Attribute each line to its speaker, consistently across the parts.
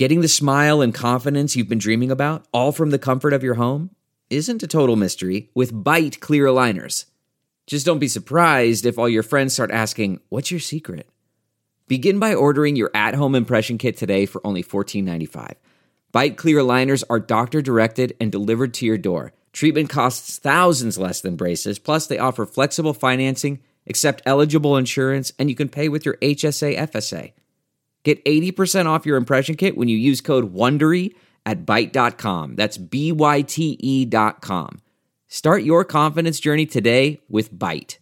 Speaker 1: Getting the smile and confidence you've been dreaming about, all from the comfort of your home, isn't a total mystery with Byte clear aligners. Just don't be surprised if all your friends start asking, "What's your secret?" Begin by ordering your at-home impression kit today for only $14.95. Byte clear aligners are doctor-directed and delivered to your door. Treatment costs thousands less than braces, plus they offer flexible financing, accept eligible insurance, and you can pay with your HSA FSA. Get 80% off your impression kit when you use code WONDERY at Byte.com. That's BYTE.com. Start your confidence journey today with Byte.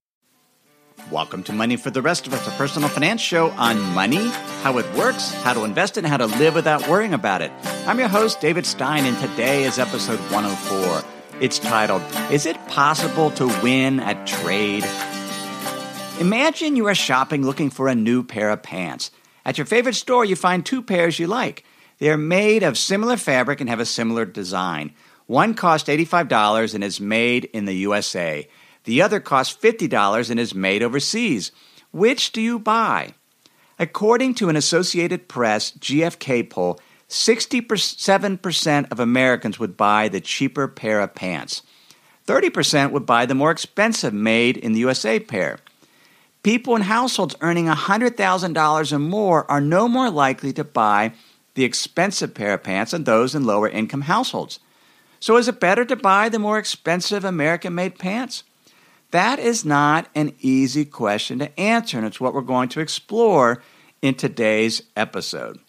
Speaker 2: Welcome to Money for the Rest of Us, a personal finance show on money, how it works, how to invest it, and how to live without worrying about it. I'm your host, David Stein, and today is episode 104. It's titled, Is It Possible to Win at Trade? Imagine you are shopping looking for a new pair of pants. At your favorite store, you find two pairs you like. They are made of similar fabric and have a similar design. One costs $85 and is made in the USA. The other costs $50 and is made overseas. Which do you buy? According to an Associated Press GfK poll, 67% of Americans would buy the cheaper pair of pants. 30% would buy the more expensive made in the USA pair. People in households earning $100,000 or more are no more likely to buy the expensive pair of pants than those in lower income households. So is it better to buy the more expensive American-made pants? That is not an easy question to answer, and it's what we're going to explore in today's episode.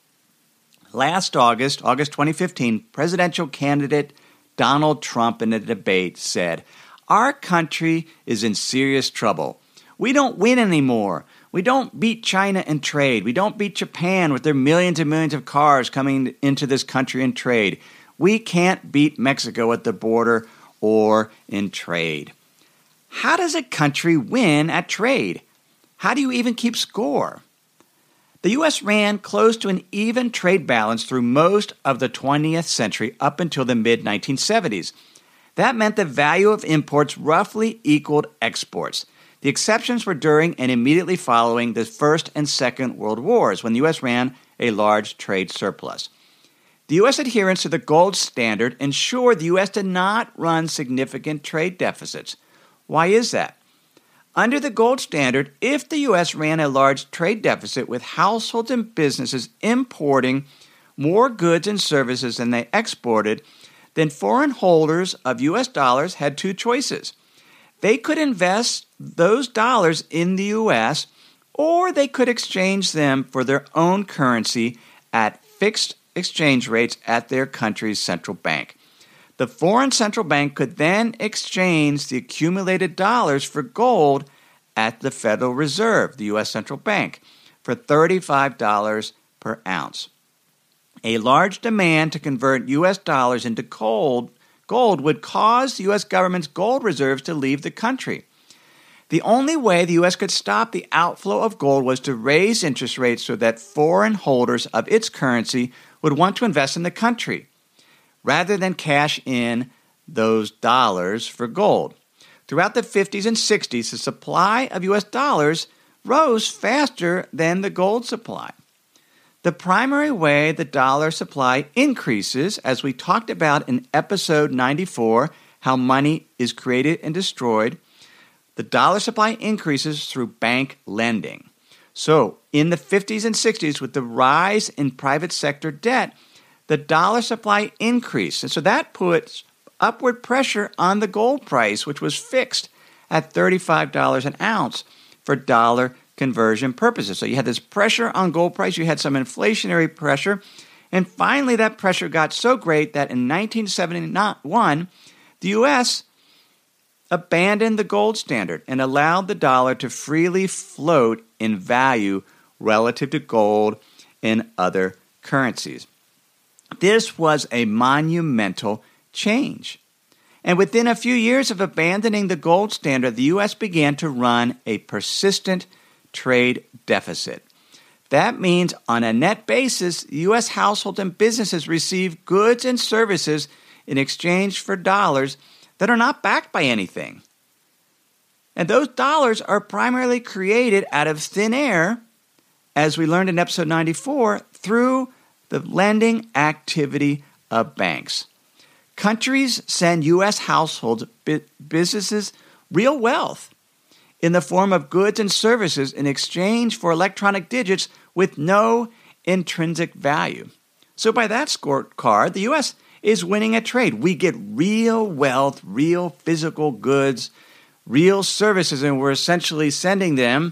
Speaker 2: Last August 2015, presidential candidate Donald Trump in a debate said, "Our country is in serious trouble. We don't win anymore. We don't beat China in trade. We don't beat Japan with their millions and millions of cars coming into this country in trade. We can't beat Mexico at the border or in trade." How does a country win at trade? How do you even keep score? The U.S. ran close to an even trade balance through most of the 20th century up until the mid-1970s. That meant the value of imports roughly equaled exports. The exceptions were during and immediately following the First and Second World Wars, when the U.S. ran a large trade surplus. The U.S. adherence to the gold standard ensured the U.S. did not run significant trade deficits. Why is that? Under the gold standard, if the U.S. ran a large trade deficit with households and businesses importing more goods and services than they exported, then foreign holders of U.S. dollars had two choices. They could invest those dollars in the U.S., or they could exchange them for their own currency at fixed exchange rates at their country's central bank. The foreign central bank could then exchange the accumulated dollars for gold at the Federal Reserve, the U.S. Central Bank, for $35 per ounce. A large demand to convert U.S. dollars into gold would cause the U.S. government's gold reserves to leave the country. The only way the U.S. could stop the outflow of gold was to raise interest rates so that foreign holders of its currency would want to invest in the country, rather than cash in those dollars for gold. Throughout the 50s and 60s, the supply of U.S. dollars rose faster than the gold supply. The primary way the dollar supply increases, as we talked about in episode 94, How Money is Created and Destroyed, the dollar supply increases through bank lending. So, in the 50s and 60s, with the rise in private sector debt, the dollar supply increased. And so that puts upward pressure on the gold price, which was fixed at $35 an ounce for dollar conversion purposes. So you had this pressure on gold price, you had some inflationary pressure, and finally that pressure got so great that in 1971, the U.S. abandoned the gold standard and allowed the dollar to freely float in value relative to gold and other currencies. This was a monumental change. And within a few years of abandoning the gold standard, the U.S. began to run a persistent trade deficit. That means on a net basis, U.S. households and businesses receive goods and services in exchange for dollars that are not backed by anything. And those dollars are primarily created out of thin air, as we learned in episode 94, through the lending activity of banks. Countries send U.S. households, businesses, real wealth in the form of goods and services in exchange for electronic digits with no intrinsic value. So by that scorecard, the U.S. is winning a trade. We get real wealth, real physical goods, real services, and we're essentially sending them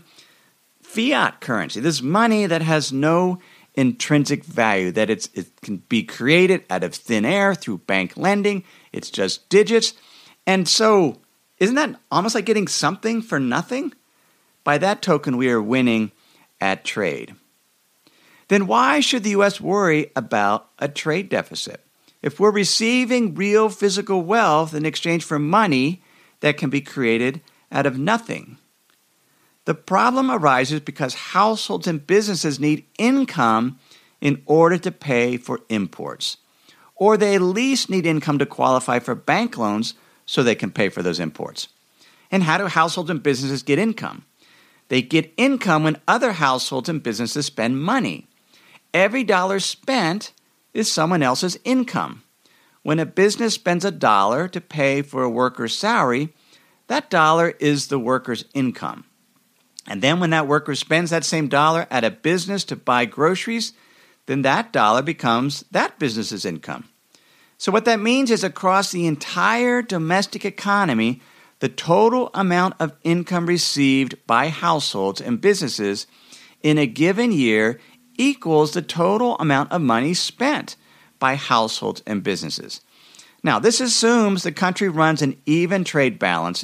Speaker 2: fiat currency, this money that has no intrinsic value, that it can be created out of thin air through bank lending. It's just digits. And so isn't that almost like getting something for nothing? By that token, we are winning at trade. Then why should the U.S. worry about a trade deficit? If we're receiving real physical wealth in exchange for money that can be created out of nothing. The problem arises because households and businesses need income in order to pay for imports, or they at least need income to qualify for bank loans so they can pay for those imports. And how do households and businesses get income? They get income when other households and businesses spend money. Every dollar spent is someone else's income. When a business spends $1 to pay for a worker's salary, that dollar is the worker's income. And then when that worker spends that same dollar at a business to buy groceries, then that dollar becomes that business's income. So what that means is across the entire domestic economy, the total amount of income received by households and businesses in a given year equals the total amount of money spent by households and businesses. Now, this assumes the country runs an even trade balance,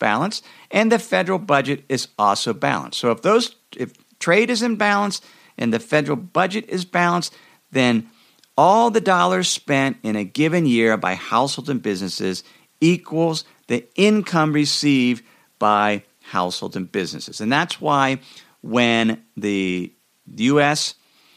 Speaker 2: and the federal budget is also balanced. So if trade is in balance and the federal budget is balanced, then all the dollars spent in a given year by households and businesses equals the income received by households and businesses. And that's why when the U.S.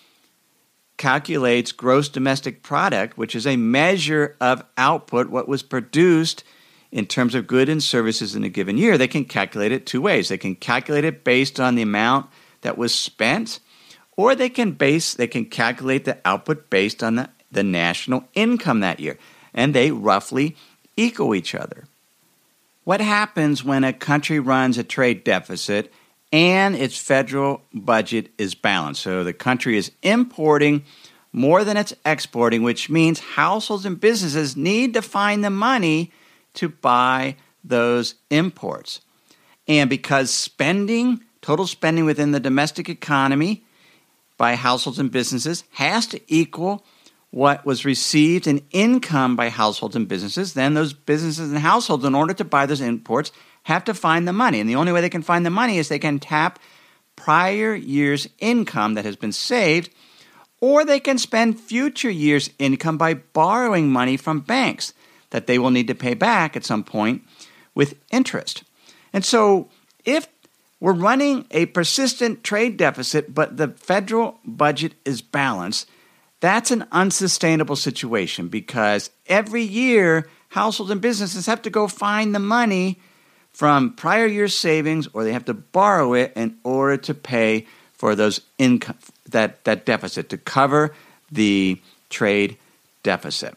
Speaker 2: calculates gross domestic product, which is a measure of output, what was produced in terms of goods and services in a given year, they can calculate it two ways. They can calculate it based on the amount that was spent, or they can calculate the output based on the national income that year. And they roughly equal each other. What happens when a country runs a trade deficit and its federal budget is balanced? So the country is importing more than it's exporting, which means households and businesses need to find the money to buy those imports. And because total spending within the domestic economy by households and businesses has to equal what was received in income by households and businesses, then those businesses and households, in order to buy those imports, have to find the money. And the only way they can find the money is they can tap prior year's income that has been saved, or they can spend future year's income by borrowing money from banks that they will need to pay back at some point with interest. And so if we're running a persistent trade deficit, but the federal budget is balanced, that's an unsustainable situation because every year households and businesses have to go find the money from prior year's savings, or they have to borrow it in order to pay for those income, that deficit, to cover the trade deficit.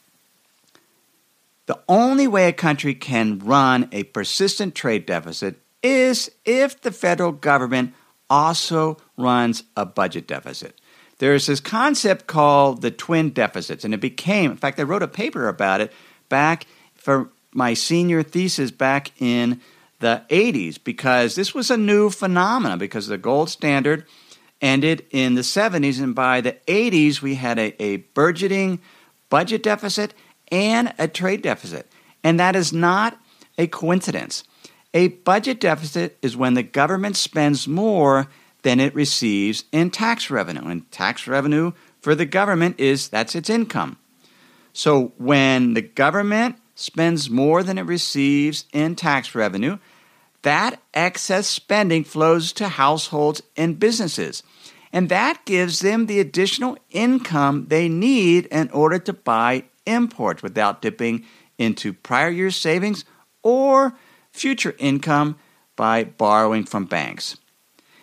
Speaker 2: The only way a country can run a persistent trade deficit is if the federal government also runs a budget deficit. There's this concept called the twin deficits, and in fact, I wrote a paper about it back for my senior thesis back in the 80s, because this was a new phenomenon, because the gold standard ended in the 70s, and by the 80s, we had a burgeoning budget deficit and a trade deficit. And that is not a coincidence. A budget deficit is when the government spends more than it receives in tax revenue. And tax revenue for the government that's its income. So when the government spends more than it receives in tax revenue, that excess spending flows to households and businesses. And that gives them the additional income they need in order to buy imports without dipping into prior year's savings or future income by borrowing from banks.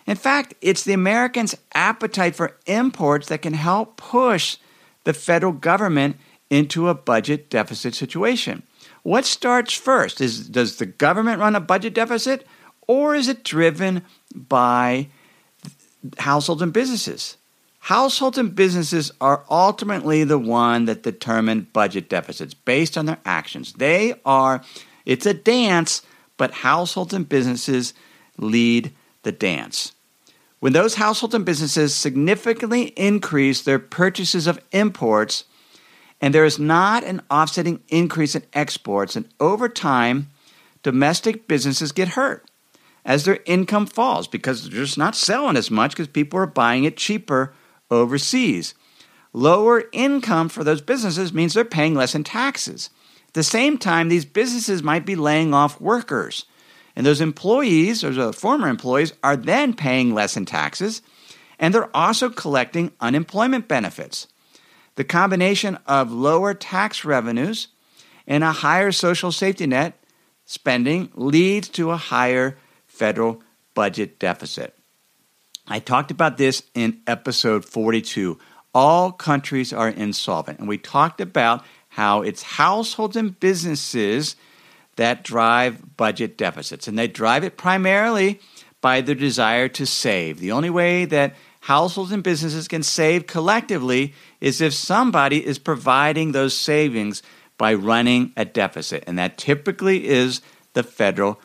Speaker 2: In fact, it's the Americans' appetite for imports that can help push the federal government into a budget deficit situation. What starts first? Does the government run a budget deficit, or is it driven by households and businesses? Households and businesses are ultimately the one that determine budget deficits based on their actions. It's a dance, but households and businesses lead the dance. When those households and businesses significantly increase their purchases of imports, and there is not an offsetting increase in exports, and over time, domestic businesses get hurt as their income falls because they're just not selling as much because people are buying it cheaper overseas. Lower income for those businesses means they're paying less in taxes. At the same time, these businesses might be laying off workers. And those employees, or former employees, are then paying less in taxes, and they're also collecting unemployment benefits. The combination of lower tax revenues and a higher social safety net spending leads to a higher federal budget deficit. I talked about this in episode 42. All countries are insolvent. And we talked about how it's households and businesses that drive budget deficits. And they drive it primarily by their desire to save. The only way that households and businesses can save collectively is if somebody is providing those savings by running a deficit. And that typically is the federal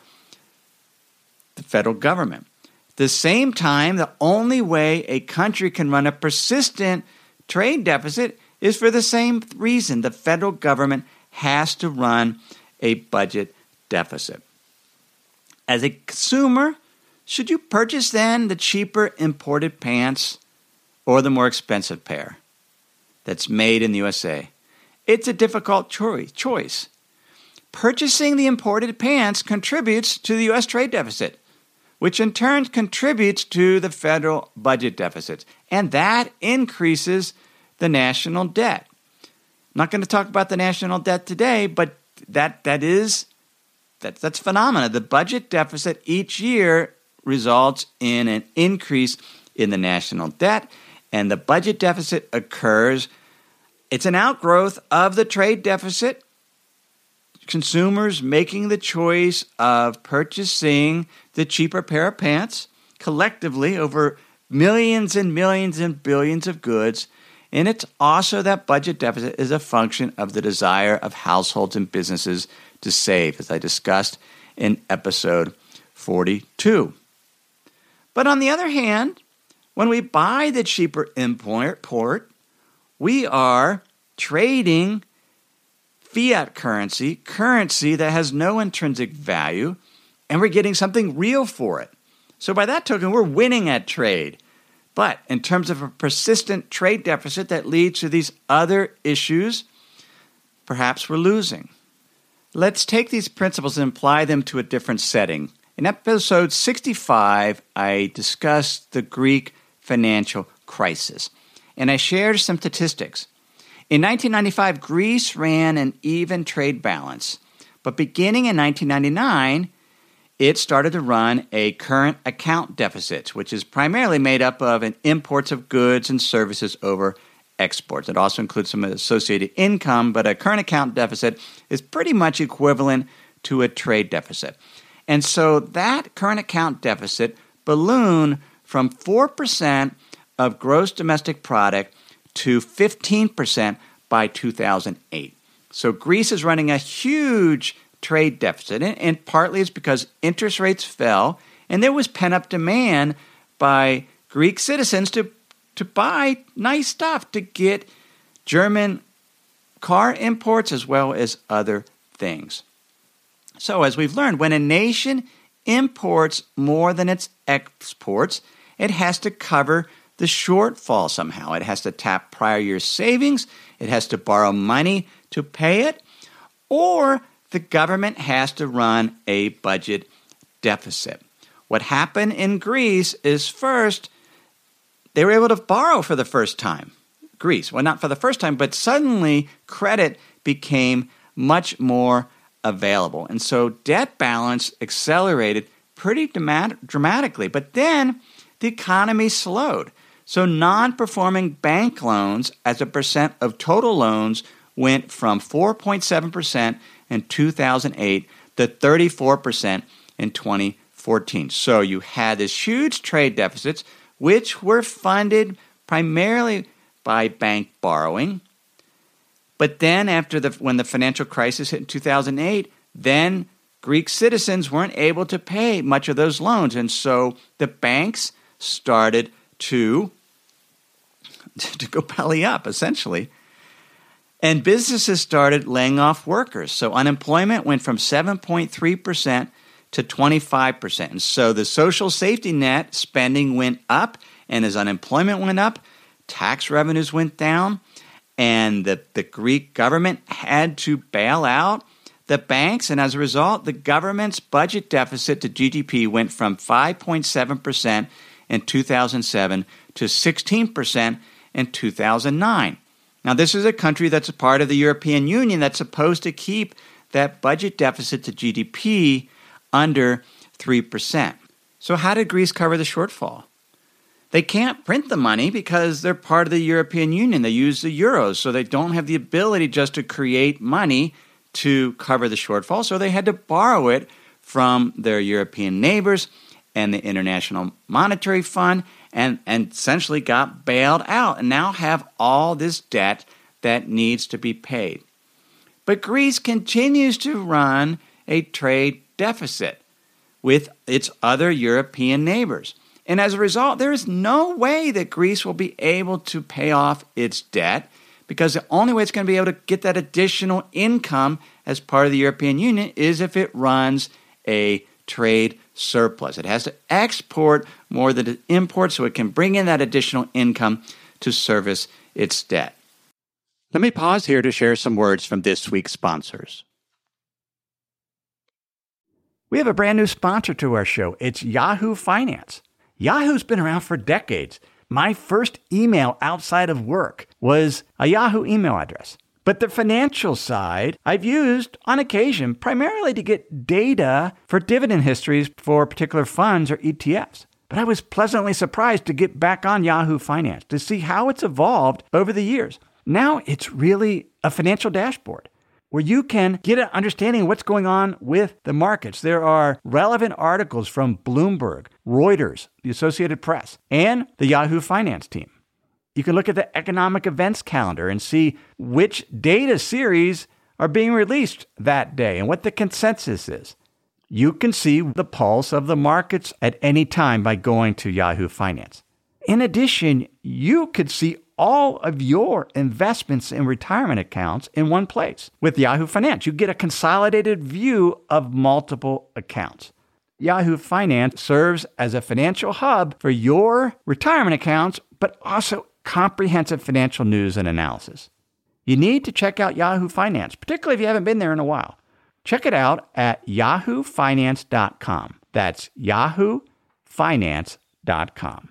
Speaker 2: government. At the same time, the only way a country can run a persistent trade deficit is for the same reason. The federal government has to run a budget deficit. As a consumer, should you purchase then the cheaper imported pants or the more expensive pair that's made in the USA? It's a difficult choice. Purchasing the imported pants contributes to the U.S. trade deficit, which in turn contributes to the federal budget deficits, and that increases the national debt. I'm not going to talk about the national debt today, but that's phenomena. The budget deficit each year results in an increase in the national debt, and the budget deficit occurs. It's an outgrowth of the trade deficit. Consumers making the choice of purchasing the cheaper pair of pants collectively over millions and millions and billions of goods. And it's also that budget deficit is a function of the desire of households and businesses to save, as I discussed in episode 42. But on the other hand, when we buy the cheaper import, we are trading fiat currency that has no intrinsic value, and we're getting something real for it. So by that token, we're winning at trade. But in terms of a persistent trade deficit that leads to these other issues, perhaps we're losing. Let's take these principles and apply them to a different setting. In episode 65, I discussed the Greek financial crisis, and I shared some statistics. In 1995, Greece ran an even trade balance, but beginning in 1999, it started to run a current account deficit, which is primarily made up of imports of goods and services over exports. It also includes some associated income, but a current account deficit is pretty much equivalent to a trade deficit. And so that current account deficit ballooned from 4% of gross domestic product to 15% by 2008. So Greece is running a huge trade deficit, and partly it's because interest rates fell, and there was pent-up demand by Greek citizens to buy nice stuff, to get German car imports as well as other things. So as we've learned, when a nation imports more than its exports, it has to cover the shortfall somehow. It has to tap prior year savings, it has to borrow money to pay it, or the government has to run a budget deficit. What happened in Greece is first, they were able to borrow for the first time. Greece, well, not for the first time, but suddenly credit became much more available. And so debt balance accelerated pretty dramatically. But then the economy slowed. So non-performing bank loans as a percent of total loans went from 4.7% in 2008 to 34% in 2014. So you had this huge trade deficits, which were funded primarily by bank borrowing. But then when the financial crisis hit in 2008, then Greek citizens weren't able to pay much of those loans. And so the banks started to go belly up, essentially. And businesses started laying off workers. So unemployment went from 7.3% to 25%. And so the social safety net spending went up, and as unemployment went up, tax revenues went down, and the Greek government had to bail out the banks, and as a result, the government's budget deficit to GDP went from 5.7% in 2007 to 16% in 2009. Now, this is a country that's a part of the European Union that's supposed to keep that budget deficit to GDP under 3%. So how did Greece cover the shortfall? They can't print the money because they're part of the European Union. They use the euros, so they don't have the ability just to create money to cover the shortfall. So they had to borrow it from their European neighbors and the International Monetary Fund and essentially got bailed out and now have all this debt that needs to be paid. But Greece continues to run a trade deficit with its other European neighbors. And as a result, there is no way that Greece will be able to pay off its debt because the only way it's going to be able to get that additional income as part of the European Union is if it runs a trade surplus. It has to export more than it imports so it can bring in that additional income to service its debt. Let me pause here to share some words from this week's sponsors. We have a brand new sponsor to our show. It's Yahoo Finance. Yahoo's been around for decades. My first email outside of work was a Yahoo email address. But the financial side I've used on occasion primarily to get data for dividend histories for particular funds or ETFs. But I was pleasantly surprised to get back on Yahoo Finance to see how it's evolved over the years. Now it's really a financial dashboard where you can get an understanding of what's going on with the markets. There are relevant articles from Bloomberg, Reuters, the Associated Press, and the Yahoo Finance team. You can look at the economic events calendar and see which data series are being released that day and what the consensus is. You can see the pulse of the markets at any time by going to Yahoo Finance. In addition, you could see all of your investments in retirement accounts in one place. With Yahoo Finance, you get a consolidated view of multiple accounts. Yahoo Finance serves as a financial hub for your retirement accounts, but also comprehensive financial news and analysis. You need to check out Yahoo Finance, particularly if you haven't been there in a while. Check it out at yahoofinance.com. That's yahoofinance.com.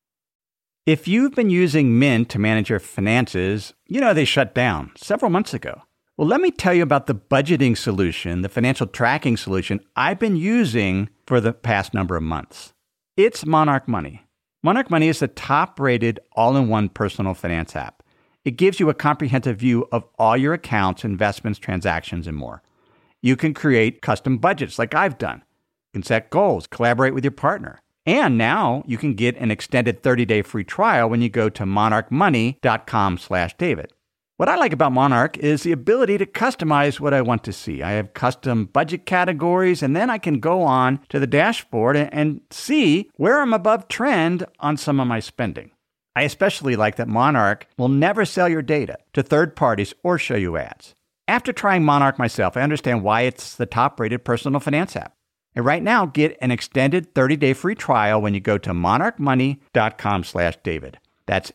Speaker 2: If you've been using Mint to manage your finances, you know they shut down several months ago. Well, let me tell you about the budgeting solution, the financial tracking solution I've been using for the past number of months. It's Monarch Money. Monarch Money is the top-rated all-in-one personal finance app. It gives you a comprehensive view of all your accounts, investments, transactions, and more. You can create custom budgets like I've done. You can set goals, collaborate with your partner. And now you can get an extended 30-day free trial when you go to monarchmoney.com/David. What I like about Monarch is the ability to customize what I want to see. I have custom budget categories, and then I can go on to the dashboard and see where I'm above trend on some of my spending. I especially like that Monarch will never sell your data to third parties or show you ads. After trying Monarch myself, I understand why it's the top-rated personal finance app. And right now, get an extended 30-day free trial when you go to monarchmoney.com/David. That's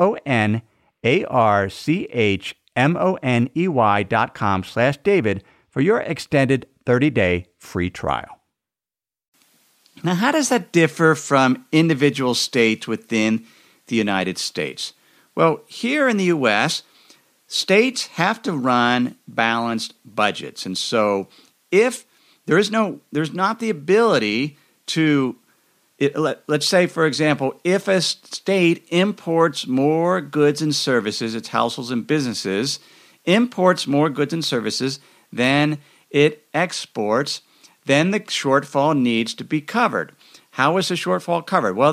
Speaker 2: monarchmoney.com/David for your extended 30-day free trial. Now, how does that differ from individual states within the United States? Well, here in the U.S., states have to run balanced budgets. And so if there's not the ability to Let's say, for example, if a state imports more goods and services, its households and businesses, imports more goods and services than it exports, then the shortfall needs to be covered. How is the shortfall covered? Well,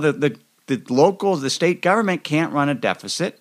Speaker 2: the state government can't run a deficit.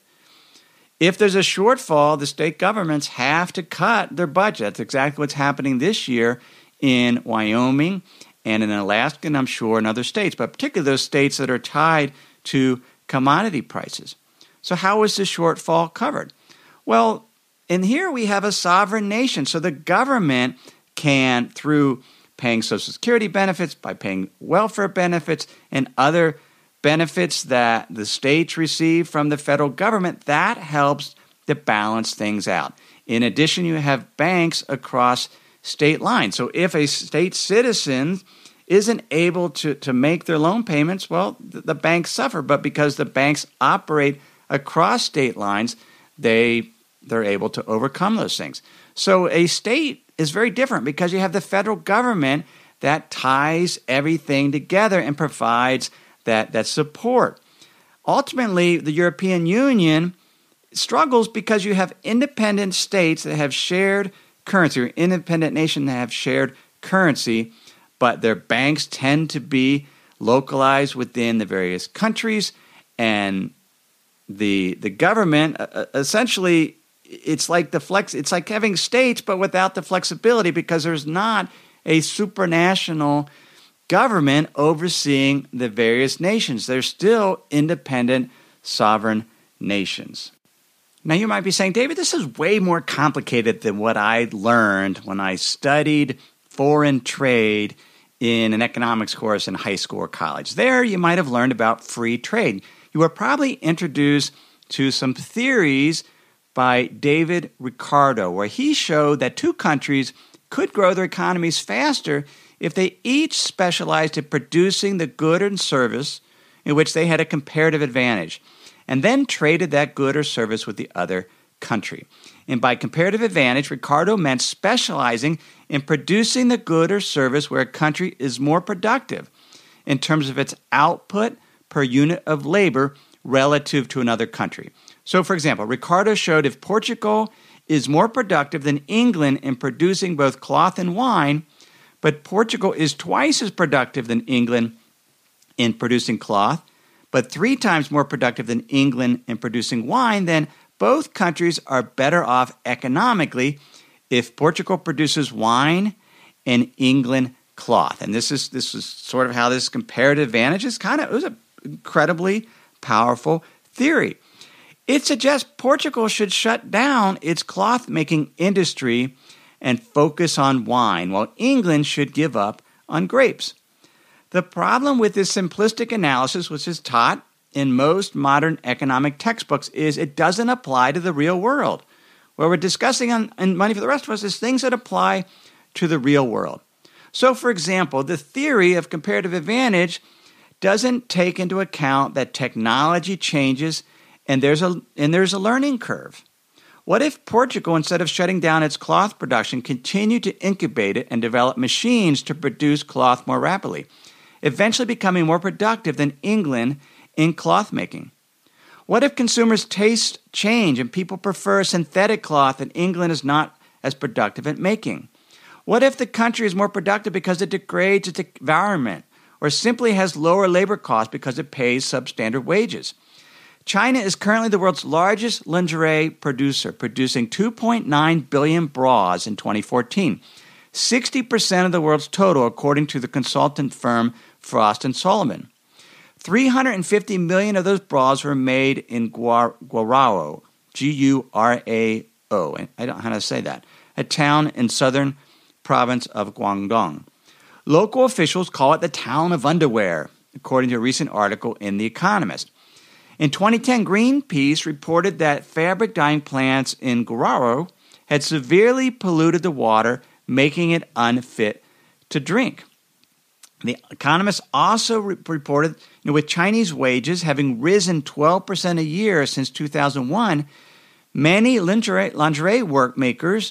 Speaker 2: If there's a shortfall, the state governments have to cut their budget. That's exactly what's happening this year in Wyoming and in Alaska, and I'm sure in other states, but particularly those states that are tied to commodity prices. So how is the shortfall covered? Well, in here we have a sovereign nation. So the government can, through paying Social Security benefits, by paying welfare benefits, and other benefits that the states receive from the federal government, that helps to balance things out. In addition, you have banks across state lines. So if a state citizen isn't able to make their loan payments, well, the banks suffer. But because the banks operate across state lines, they're able to overcome those things. So a state is very different because you have the federal government that ties everything together and provides that support. Ultimately, the European Union struggles because you have independent states that have shared currency, or independent nations that have shared currency, but their banks tend to be localized within the various countries, and the government essentially it's like having states but without the flexibility because there's not a supranational government overseeing the various nations. They're still independent, sovereign nations. Now, you might be saying, David, this is way more complicated than what I learned when I studied foreign trade in an economics course in high school or college. There, you might have learned about free trade. You were probably introduced to some theories by David Ricardo, where he showed that two countries could grow their economies faster if they each specialized in producing the good and service in which they had a comparative advantage, and then traded that good or service with the other country. And by comparative advantage, Ricardo meant specializing in producing the good or service where a country is more productive in terms of its output per unit of labor relative to another country. So, for example, Ricardo showed if Portugal is more productive than England in producing both cloth and wine, but Portugal is twice as productive than England in producing cloth, but 3 times more productive than England in producing wine, then both countries are better off economically if Portugal produces wine and England cloth. And this is sort of how this comparative advantage is it was an incredibly powerful theory. It suggests Portugal should shut down its cloth-making industry and focus on wine, while England should give up on grapes. The problem with this simplistic analysis, which is taught in most modern economic textbooks, is it doesn't apply to the real world. What we're discussing on Money for the Rest of Us is things that apply to the real world. So, for example, the theory of comparative advantage doesn't take into account that technology changes and there's a learning curve. What if Portugal, instead of shutting down its cloth production, continued to incubate it and develop machines to produce cloth more rapidly, eventually becoming more productive than England in cloth making? What if consumers' tastes change and people prefer synthetic cloth and England is not as productive at making? What if the country is more productive because it degrades its environment or simply has lower labor costs because it pays substandard wages? China is currently the world's largest lingerie producer, producing 2.9 billion bras in 2014, 60% of the world's total, according to the consultant firm Frost & Sullivan. 350 million of those bras were made in Guarao, G-U-R-A-O, I don't know how to say that, a town in southern province of Guangdong. Local officials call it the town of underwear, according to a recent article in The Economist. In 2010, Greenpeace reported that fabric dyeing plants in Guarao had severely polluted the water, making it unfit to drink. The Economist also reported, with Chinese wages having risen 12% a year since 2001, many lingerie work makers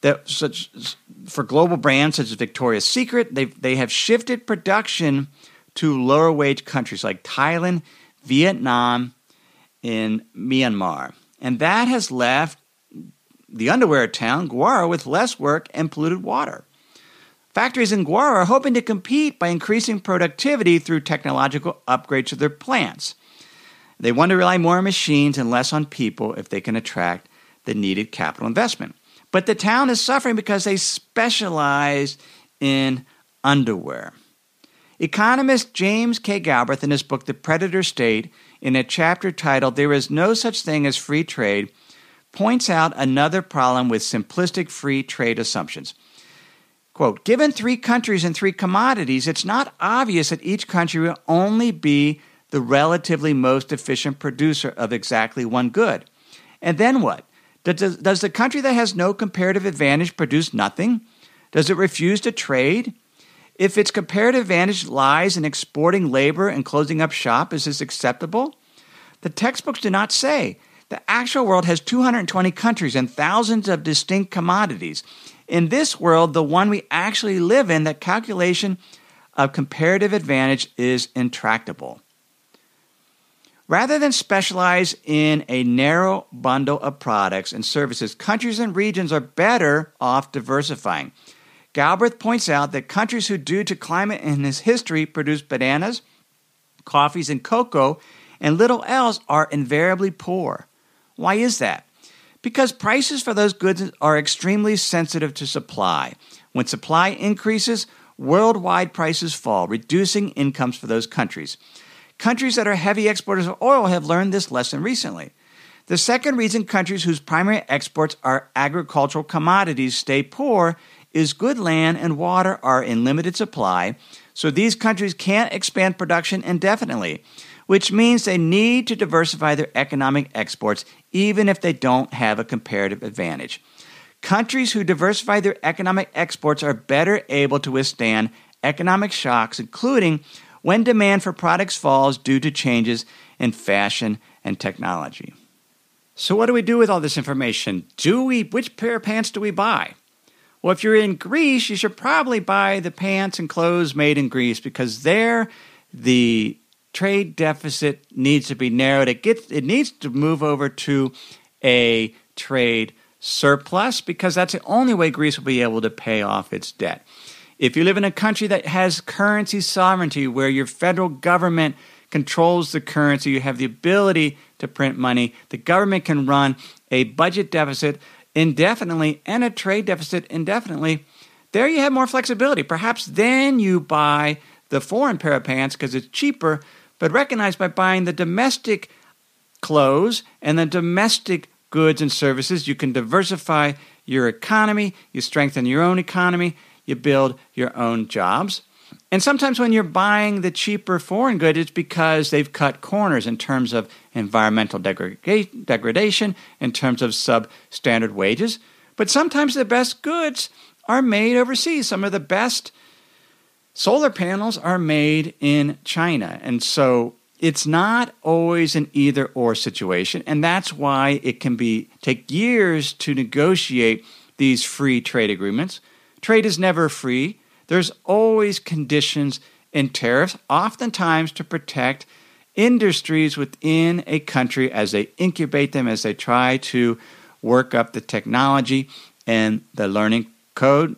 Speaker 2: for global brands such as Victoria's Secret, they have shifted production to lower wage countries like Thailand, Vietnam, and Myanmar. And that has left the underwear town, Gwara, with less work and polluted water. Factories in Gwara are hoping to compete by increasing productivity through technological upgrades to their plants. They want to rely more on machines and less on people if they can attract the needed capital investment. But the town is suffering because they specialize in underwear. Economist James K. Galbraith, in his book The Predator State, in a chapter titled There is No Such Thing as Free Trade, points out another problem with simplistic free trade assumptions. Quote, given 3 countries and 3 commodities, it's not obvious that each country will only be the relatively most efficient producer of exactly one good. And then what? Does the country that has no comparative advantage produce nothing? Does it refuse to trade? If its comparative advantage lies in exporting labor and closing up shop, is this acceptable? The textbooks do not say. The actual world has 220 countries and thousands of distinct commodities. In this world, the one we actually live in, that calculation of comparative advantage is intractable. Rather than specialize in a narrow bundle of products and services, countries and regions are better off diversifying. Galbraith points out that countries who, due to climate and its history, produce bananas, coffees, and cocoa, and little else, are invariably poor. Why is that? Because prices for those goods are extremely sensitive to supply. When supply increases, worldwide prices fall, reducing incomes for those countries. Countries that are heavy exporters of oil have learned this lesson recently. The second reason countries whose primary exports are agricultural commodities stay poor is good land and water are in limited supply, so these countries can't expand production indefinitely, which means they need to diversify their economic exports even if they don't have a comparative advantage. Countries who diversify their economic exports are better able to withstand economic shocks, including when demand for products falls due to changes in fashion and technology. So what do we do with all this information? Which pair of pants do we buy? Well, if you're in Greece, you should probably buy the pants and clothes made in Greece because there the trade deficit needs to be narrowed. It needs to move over to a trade surplus because that's the only way Greece will be able to pay off its debt. If you live in a country that has currency sovereignty where your federal government controls the currency, you have the ability to print money, the government can run a budget deficit indefinitely and a trade deficit indefinitely, there you have more flexibility. Perhaps then you buy the foreign pair of pants because it's cheaper, but recognize by buying the domestic clothes and the domestic goods and services, you can diversify your economy, you strengthen your own economy, you build your own jobs. And sometimes when you're buying the cheaper foreign good, it's because they've cut corners in terms of environmental degradation, in terms of substandard wages. But sometimes the best goods are made overseas. Some of the best solar panels are made in China. And so it's not always an either-or situation. And that's why it can take years to negotiate these free trade agreements. Trade is never free. There's always conditions and tariffs, oftentimes to protect industries within a country as they incubate them, as they try to work up the technology and the learning curve,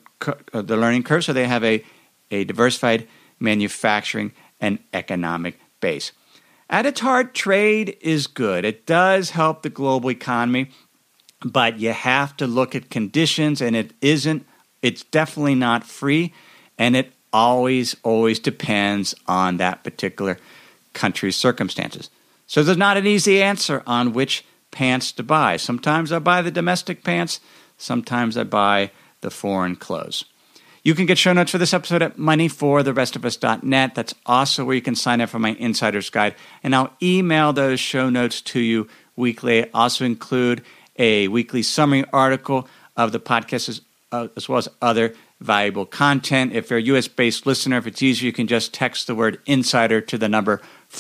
Speaker 2: so they have a diversified manufacturing and economic base. At its heart, trade is good. It does help the global economy, but you have to look at conditions, and it's definitely not free, and it always depends on that particular country's circumstances. So there's not an easy answer on which pants to buy. Sometimes I buy the domestic pants, sometimes I buy the foreign clothes. You can get show notes for this episode at moneyfortherestofus.net. That's also where you can sign up for my Insider's Guide, and I'll email those show notes to you weekly. I also include a weekly summary article of the podcast as well as other valuable content. If you're a U.S.-based listener, if it's easier, you can just text the word insider to the number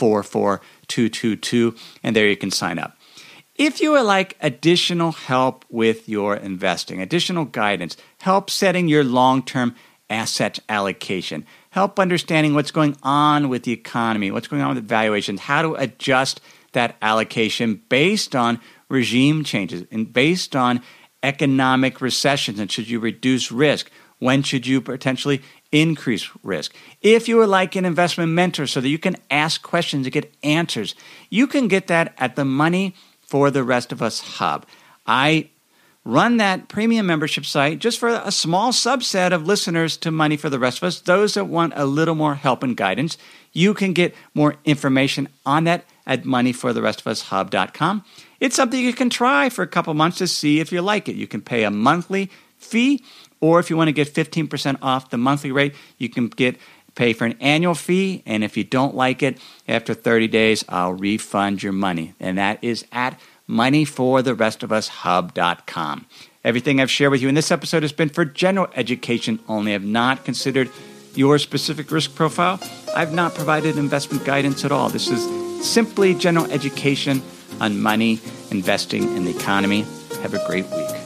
Speaker 2: 44222, and there you can sign up. If you would like additional help with your investing, additional guidance, help setting your long-term asset allocation, help understanding what's going on with the economy, what's going on with valuations, how to adjust that allocation based on regime changes and based on economic recessions, and should you reduce risk? When should you potentially increase risk? If you would like an investment mentor so that you can ask questions and get answers, you can get that at the Money for the Rest of Us Hub. I run that premium membership site just for a small subset of listeners to Money for the Rest of Us, those that want a little more help and guidance. You can get more information on that at moneyfortherestofushub.com. It's something you can try for a couple months to see if you like it. You can pay a monthly fee, or if you want to get 15% off the monthly rate, you can pay for an annual fee, and if you don't like it, after 30 days, I'll refund your money. And that is at moneyfortherestofushub.com. Everything I've shared with you in this episode has been for general education only. I have not considered your specific risk profile. I've not provided investment guidance at all. This is simply general education on money, investing, and the economy. Have a great week.